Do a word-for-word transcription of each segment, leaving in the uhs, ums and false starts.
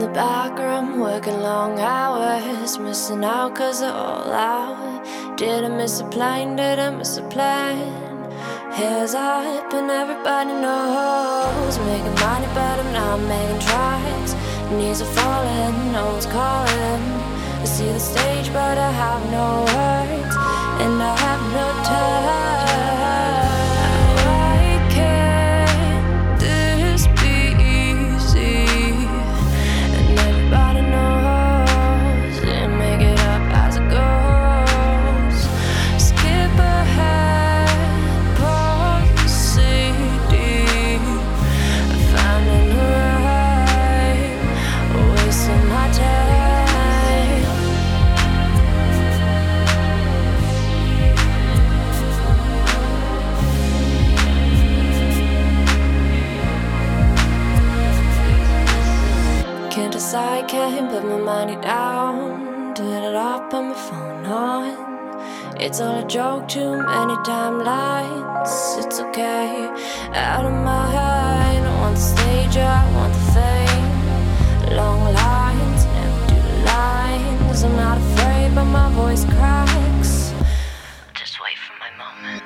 the back room, working long hours, missing out cause they're all out. Did I miss a plane? Did I miss a plane? Here's up and everybody knows. Making money but I'm not making tracks. Knees are falling, no one's calling. I see the stage but I have no words, and I have no time. I can't put my money down. Turn it off, put my phone on. It's all a joke, too many timelines. It's okay, out of my mind. I want the stage, I want the fame. Long lines, never do the lines. I'm not afraid, but my voice cracks. Just wait for my moment.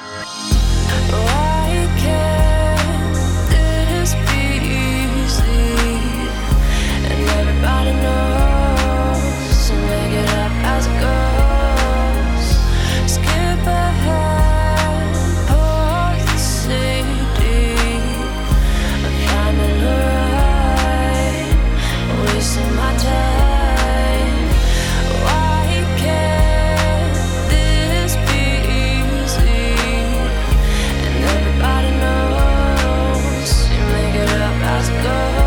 Why can't this be easy? Everybody knows, and make it up as it goes. Skip ahead, pause the C D. I'm finding the right, wasting my time. Why can't this be easy? And everybody knows, you make it up as it goes.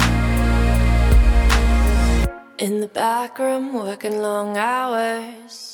In the back room, working long hours.